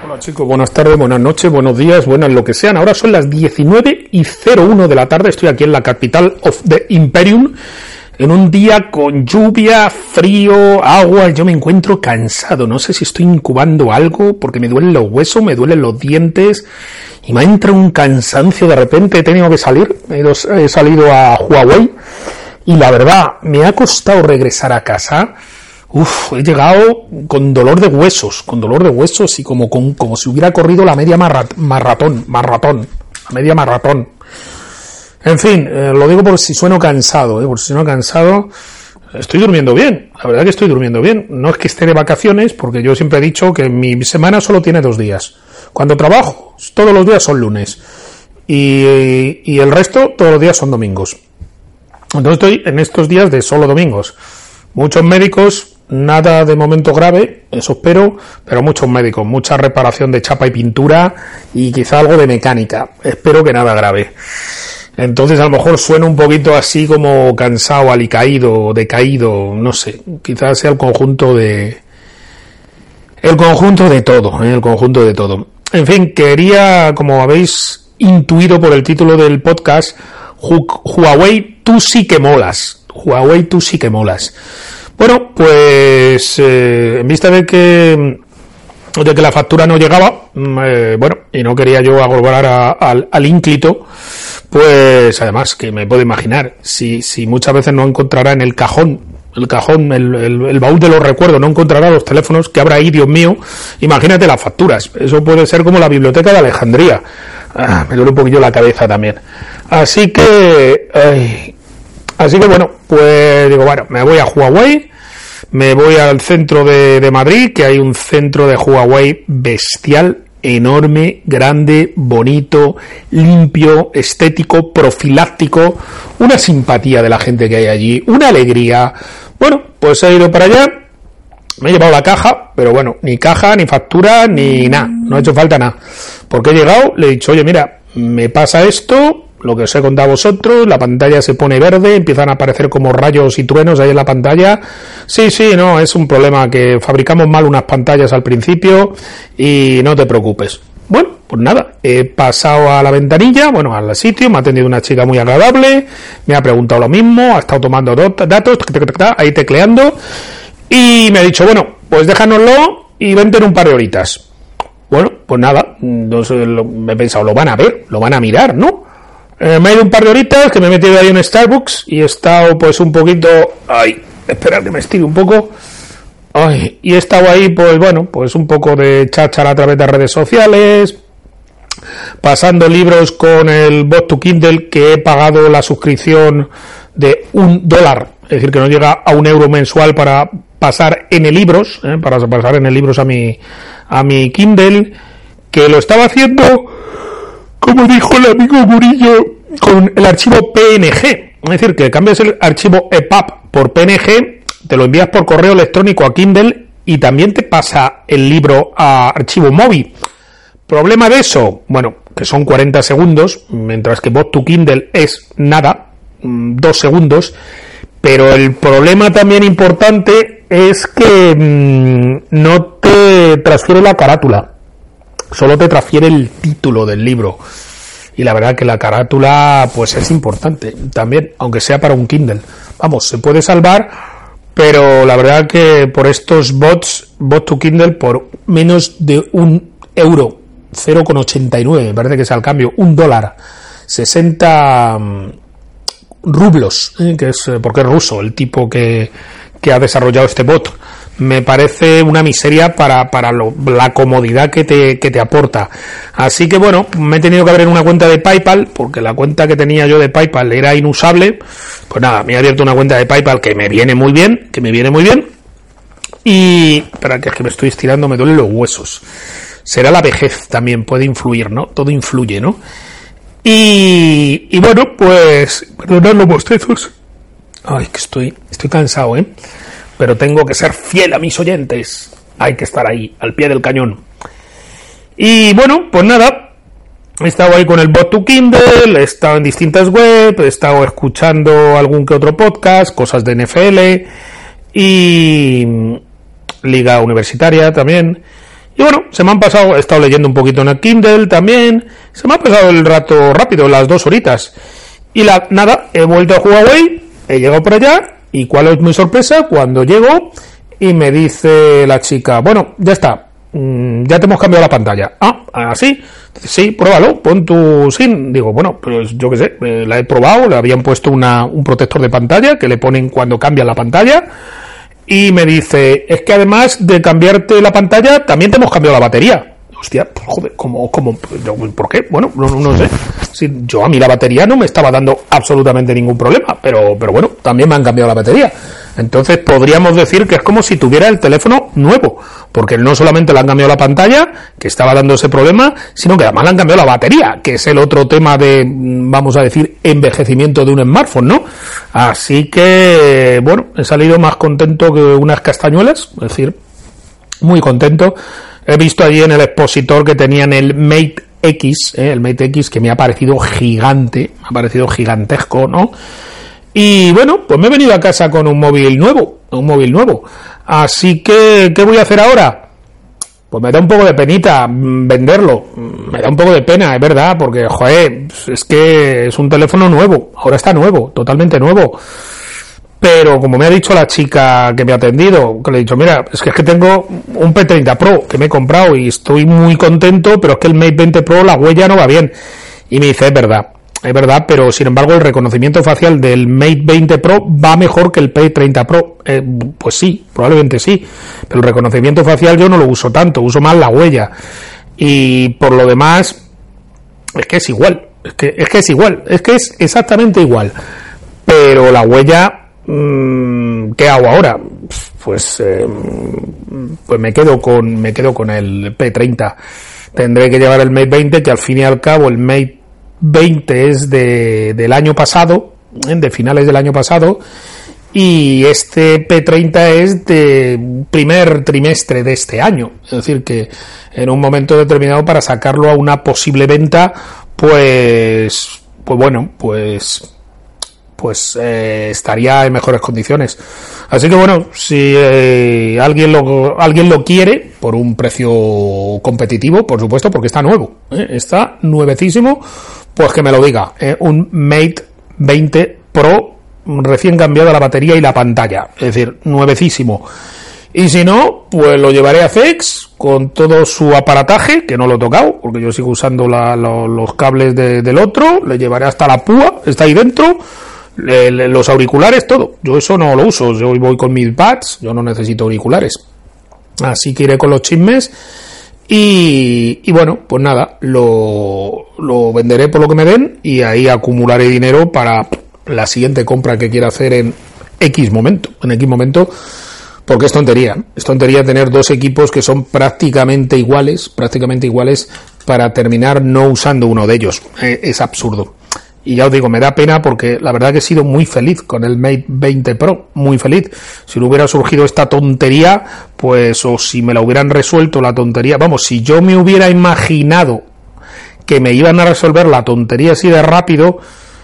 Hola chicos, buenas tardes, buenas noches, buenos días, buenas lo que sean. Ahora son las 19:01 de la tarde, estoy aquí en la capital of the Imperium, en un día con lluvia, frío, agua. Yo me encuentro cansado, no sé si estoy incubando algo, porque me duelen los huesos, me duelen los dientes, y me entra un cansancio de repente. He tenido que salir, he salido a Huawei, y la verdad, me ha costado regresar a casa. He llegado con dolor de huesos y como si hubiera corrido la media maratón. En fin, lo digo por si sueno cansado, estoy durmiendo bien, la verdad que estoy durmiendo bien. No es que esté de vacaciones, porque yo siempre he dicho que mi semana solo tiene 2 días. Cuando trabajo, todos los días son lunes, y el resto, todos los días son domingos. Entonces estoy en estos días de solo domingos. Muchos médicos, nada de momento grave, eso espero, pero muchos médicos, mucha reparación de chapa y pintura y quizá algo de mecánica. Espero que nada grave. Entonces a lo mejor suena un poquito así como cansado, alicaído, decaído, no sé, quizás sea el conjunto de todo. En fin, quería, como habéis intuido por el título del podcast, Huawei, tú sí que molas. Bueno, pues en vista de que la factura no llegaba, y no quería yo agobar al ínclito, pues además que me puedo imaginar, si muchas veces no encontrará en el cajón, el baúl de los recuerdos, no encontrará los teléfonos que habrá ahí, Dios mío, imagínate las facturas. Eso puede ser como la biblioteca de Alejandría. Me duele un poquillo la cabeza también. Así que bueno, pues digo, bueno, me voy a Huawei, me voy al centro de Madrid, que hay un centro de Huawei bestial, enorme, grande, bonito, limpio, estético, profiláctico, una simpatía de la gente que hay allí, una alegría. Bueno, pues he ido para allá, me he llevado la caja, pero bueno, ni caja, ni factura, ni nada, no ha hecho falta nada, porque he llegado, le he dicho, oye, mira, me pasa esto, lo que os he contado a vosotros, la pantalla se pone verde, empiezan a aparecer como rayos y truenos ahí en la pantalla. Sí, no, es un problema, que fabricamos mal unas pantallas al principio y no te preocupes. Bueno, pues nada, he pasado a la ventanilla, al sitio, me ha atendido una chica muy agradable, me ha preguntado lo mismo, ha estado tomando datos, ahí tecleando, y me ha dicho, bueno, pues déjanoslo y vente en un par de horitas. Bueno, pues nada, entonces me he pensado, lo van a ver, lo van a mirar, ¿no? Me he ido un par de horitas, que me he metido ahí en Starbucks y he estado pues un poquito... esperad que me estire un poco. Y he estado ahí pues un poco de cháchara a través de redes sociales, pasando libros con el Bot to Kindle, que he pagado la suscripción de $1, es decir, que no llega a €1 mensual para pasar N-libros, a mi Kindle, que lo estaba haciendo, como dijo el amigo Murillo, con el archivo PNG. Es decir, que cambias el archivo EPUB por PNG, te lo envías por correo electrónico a Kindle y también te pasa el libro a archivo móvil. ¿Problema de eso? Bueno, que son 40 segundos, mientras que Bot to Kindle es nada, 2 segundos. Pero el problema también importante es que no te transfiere la carátula. Solo te transfiere el título del libro. Y la verdad que la carátula pues es importante también, aunque sea para un Kindle. Vamos, se puede salvar, pero la verdad que por estos Bot to Kindle, por menos de €1, 0,89, me parece que es al cambio, $1, 60 rublos, que es porque es ruso el tipo que ha desarrollado este bot. Me parece una miseria para la comodidad que te aporta. Así que bueno, me he tenido que abrir una cuenta de PayPal, porque la cuenta que tenía yo de PayPal era inusable. Pues nada, me he abierto una cuenta de PayPal que me viene muy bien. Y espera, que es que me estoy estirando, me duelen los huesos. Será la vejez también, puede influir, ¿no? Todo influye, ¿no? Y bueno, pues perdonad los bostezos. Que estoy cansado, pero tengo que ser fiel a mis oyentes. Hay que estar ahí, al pie del cañón. Y bueno, pues nada, he estado ahí con el Bot to Kindle, he estado en distintas webs, he estado escuchando algún que otro podcast, cosas de NFL y liga universitaria también. Y bueno, se me han pasado, he estado leyendo un poquito en el Kindle también, se me ha pasado el rato rápido, las 2 horitas. Y nada, he vuelto a Huawei, he llegado por allá, y cuál es mi sorpresa, cuando llego y me dice la chica, bueno, ya está, ya te hemos cambiado la pantalla. Ah, ¿así? Sí, pruébalo, pon tu SIM. Digo, bueno, pues yo qué sé, la he probado, le habían puesto un protector de pantalla que le ponen cuando cambian la pantalla. Y me dice, es que además de cambiarte la pantalla, también te hemos cambiado la batería. Hostia, pues joder, ¿cómo? ¿Por qué? Bueno, no sé. Si a mí la batería no me estaba dando absolutamente ningún problema, pero bueno, también me han cambiado la batería. Entonces podríamos decir que es como si tuviera el teléfono nuevo, porque no solamente le han cambiado la pantalla, que estaba dando ese problema, sino que además le han cambiado la batería, que es el otro tema de, vamos a decir, envejecimiento de un smartphone, ¿no? Así que, bueno, he salido más contento que unas castañuelas, es decir, muy contento. He visto allí en el expositor que tenían el Mate X, el Mate X, que me ha parecido gigante, me ha parecido gigantesco, ¿no? Y bueno, pues me he venido a casa con un móvil nuevo. Así que, ¿qué voy a hacer ahora? Pues me da un poco de penita venderlo. Me da un poco de pena, es verdad, porque, joder, es que es un teléfono nuevo. Ahora está nuevo, totalmente nuevo. Pero como me ha dicho la chica que me ha atendido, que le he dicho, mira, es que tengo un P30 Pro que me he comprado y estoy muy contento, pero es que el Mate 20 Pro, la huella no va bien. Y me dice, es verdad, pero sin embargo el reconocimiento facial del Mate 20 Pro va mejor que el P30 Pro. Pues sí, probablemente sí, pero el reconocimiento facial yo no lo uso tanto, uso más la huella. Y por lo demás, es que es igual, es que es exactamente igual. Pero la huella, ¿qué hago ahora? Pues me quedo con el P30. Tendré que llevar el Mate 20, que al fin y al cabo el Mate 20 es del año pasado, de finales del año pasado, y este P30 es de primer trimestre de este año. Es decir, que en un momento determinado, para sacarlo a una posible venta, pues estaría en mejores condiciones. Así que bueno, si alguien lo quiere por un precio competitivo, por supuesto, porque está nuevo, está nuevecísimo, pues que me lo diga. Un Mate 20 Pro recién cambiado la batería y la pantalla, es decir, nuevecísimo. Y si no, pues lo llevaré a FedEx con todo su aparataje, que no lo he tocado, porque yo sigo usando los cables del otro, le llevaré hasta la púa, está ahí dentro, los auriculares, todo. Yo eso no lo uso, yo voy con mis pads, yo no necesito auriculares. Así que iré con los chismes y bueno, pues nada, lo venderé por lo que me den y ahí acumularé dinero para la siguiente compra que quiera hacer en X momento, porque es tontería tener dos equipos que son prácticamente iguales para terminar no usando uno de ellos. Es absurdo. Y ya os digo, me da pena porque la verdad que he sido muy feliz con el Mate 20 Pro, muy feliz. Si no hubiera surgido esta tontería, pues, o si me la hubieran resuelto la tontería, vamos, si yo me hubiera imaginado que me iban a resolver la tontería así de rápido,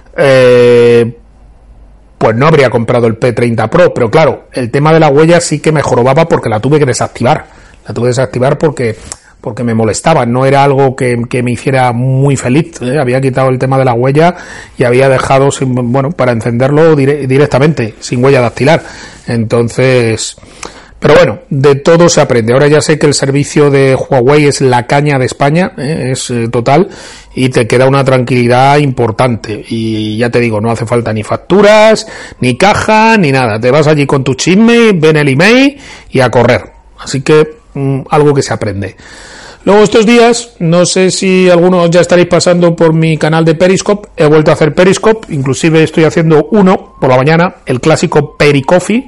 pues no habría comprado el P30 Pro. Pero claro, el tema de la huella sí que me jorobaba porque la tuve que desactivar. Porque me molestaba, no era algo que me hiciera muy feliz. Había quitado el tema de la huella y había dejado para encenderlo directamente, sin huella dactilar. Entonces, pero bueno, de todo se aprende. Ahora ya sé que el servicio de Huawei es la caña de España, es total, y te queda una tranquilidad importante. Y ya te digo, no hace falta ni facturas, ni caja, ni nada. Te vas allí con tu chisme, ven el email y a correr. Así que algo que se aprende. Luego estos días, no sé si algunos ya estaréis pasando por mi canal de Periscope, he vuelto a hacer Periscope, inclusive estoy haciendo uno por la mañana, el clásico Pericoffee,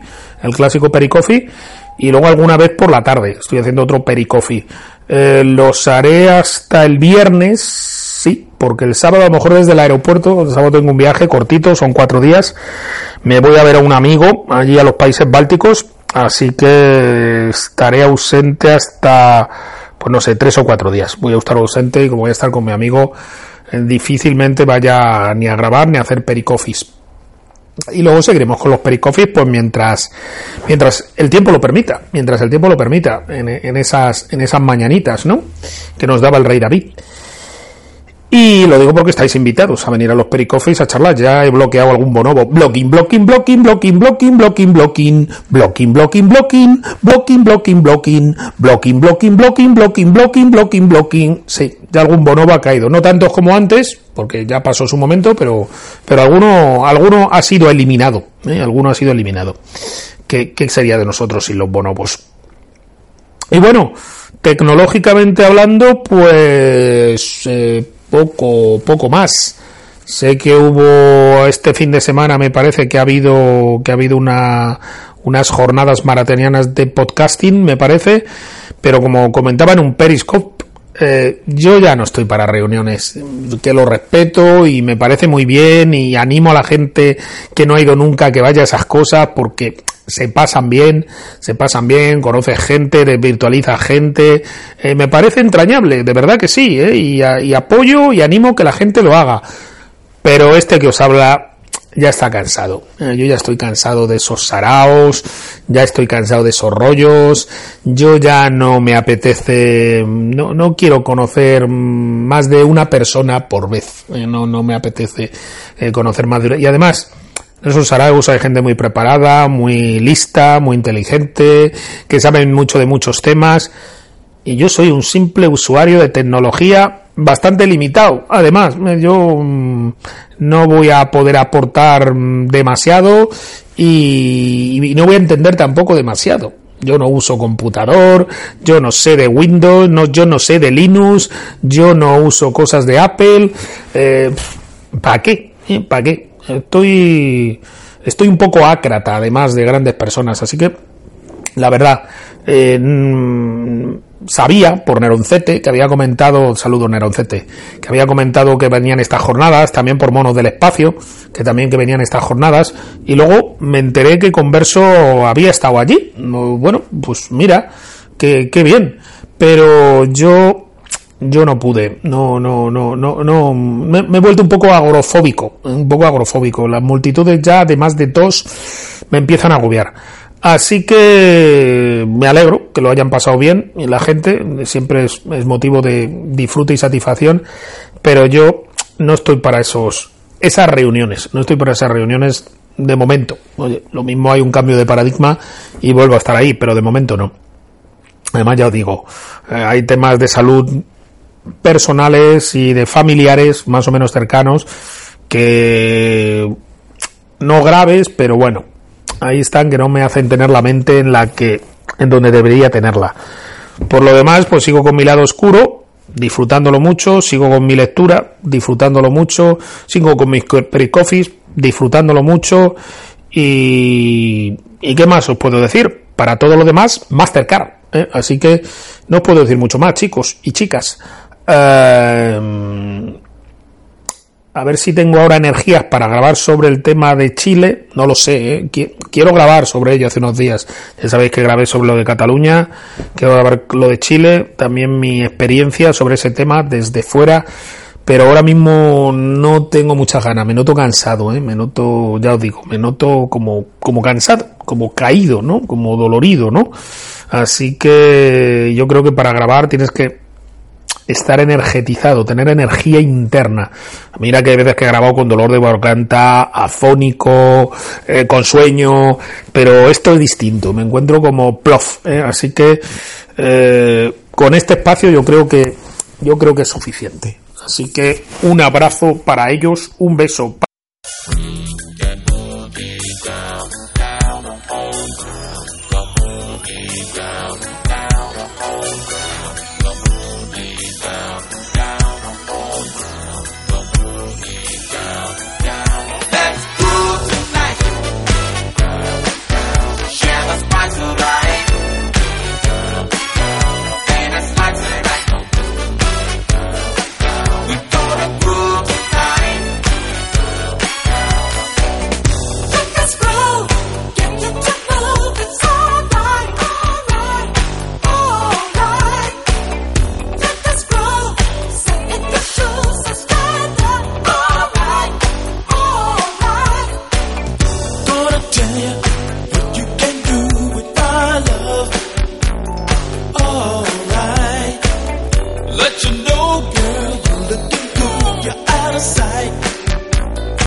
y luego alguna vez por la tarde estoy haciendo otro Pericoffee. Los haré hasta el viernes, sí, porque el sábado a lo mejor desde el aeropuerto, el sábado tengo un viaje cortito, son 4 días, me voy a ver a un amigo allí a los países bálticos. Así que estaré ausente hasta, 3 o 4 días. Voy a estar ausente y como voy a estar con mi amigo, difícilmente vaya ni a grabar ni a hacer pericoffees. Y luego seguiremos con los Pericoffees, pues mientras el tiempo lo permita, en esas mañanitas, ¿no?, que nos daba el rey David. Y lo digo porque estáis invitados a venir a los Pericoffees a charlar. Ya he bloqueado algún bonobo. Blocking. Sí, ya algún bonobo ha caído. No tantos como antes, porque ya pasó su momento, pero alguno ha sido eliminado. Alguno ha sido eliminado. ¿Qué sería de nosotros sin los bonobos? Y bueno, tecnológicamente hablando, pues poco más. Sé que hubo este fin de semana, me parece que ha habido unas jornadas maratonianas de podcasting, me parece, pero como comentaba en un Periscope, yo ya no estoy para reuniones, que lo respeto y me parece muy bien, y animo a la gente que no ha ido nunca a que vaya a esas cosas, porque se pasan bien, conoces gente, desvirtualizas gente, me parece entrañable, de verdad que sí, y apoyo y animo que la gente lo haga, pero este que os habla ya está cansado. Yo ya estoy cansado de esos saraos, ya estoy cansado de esos rollos, yo ya no me apetece, no quiero conocer más de una persona por vez, no me apetece conocer más de una, y además en esos saraos hay gente muy preparada, muy lista, muy inteligente, que saben mucho de muchos temas, y yo soy un simple usuario de tecnología bastante limitado. Además, yo no voy a poder aportar demasiado y no voy a entender tampoco demasiado. Yo no uso computador, yo no sé de Windows, yo no sé de Linux, yo no uso cosas de Apple. ¿Para qué? ¿Para qué? Estoy un poco ácrata, además de grandes personas, así que la verdad, sabía por Neroncete, que había comentado, saludo Neroncete, que había comentado que venían estas jornadas, también por Monos del Espacio, que venían estas jornadas, y luego me enteré que Converso había estado allí. Bueno, pues mira, qué bien, pero yo no pude, no, me he vuelto un poco agorofóbico, las multitudes ya de más de 2 me empiezan a agobiar. Así que me alegro que lo hayan pasado bien, y la gente siempre es motivo de disfrute y satisfacción, pero yo no estoy para esas reuniones, de momento. Oye, lo mismo hay un cambio de paradigma y vuelvo a estar ahí, pero de momento no. Además, ya os digo, hay temas de salud personales y de familiares más o menos cercanos, que no graves, pero bueno, ahí están, que no me hacen tener la mente en donde debería tenerla. Por lo demás, pues sigo con mi lado oscuro, disfrutándolo mucho, sigo con mi lectura, disfrutándolo mucho, sigo con mis Pericoffees, disfrutándolo mucho, y ¿qué más os puedo decir? Para todo lo demás, Mastercard, así que no os puedo decir mucho más, chicos y chicas. A ver si tengo ahora energías para grabar sobre el tema de Chile, no lo sé, quiero grabar sobre ello hace unos días. Ya sabéis que grabé sobre lo de Cataluña, quiero grabar lo de Chile, también mi experiencia sobre ese tema desde fuera, pero ahora mismo no tengo muchas ganas, me noto cansado, me noto, ya os digo, me noto como cansado, como caído, ¿no? Como dolorido, ¿no? Así que yo creo que para grabar tienes que estar energetizado, tener energía interna. Mira que hay veces que he grabado con dolor de garganta, afónico, con sueño, pero esto es distinto, me encuentro como plof, así que con este espacio yo creo que es suficiente. Así que un abrazo para ellos, un beso. sight.